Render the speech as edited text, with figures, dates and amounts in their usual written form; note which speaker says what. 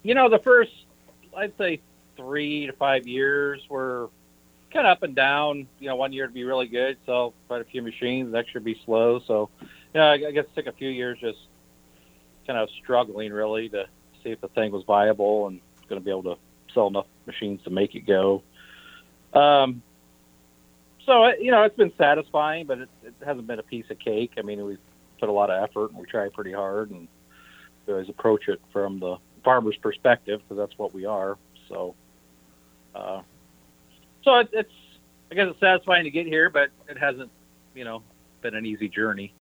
Speaker 1: The first, I'd say 3 to 5 years were kind of up and down. One year to be really good, sell quite a few machines. Next year be slow. So, I guess it took a few years just kind of struggling really to see if the thing was viable and going to be able to sell enough machines to make it go. Um, it's been satisfying, but it hasn't been a piece of cake. I mean, we've put a lot of effort and we try pretty hard, and we always approach it from the farmer's perspective because that's what we are. So, uh, it's I guess it's satisfying to get here, but it hasn't, been an easy journey.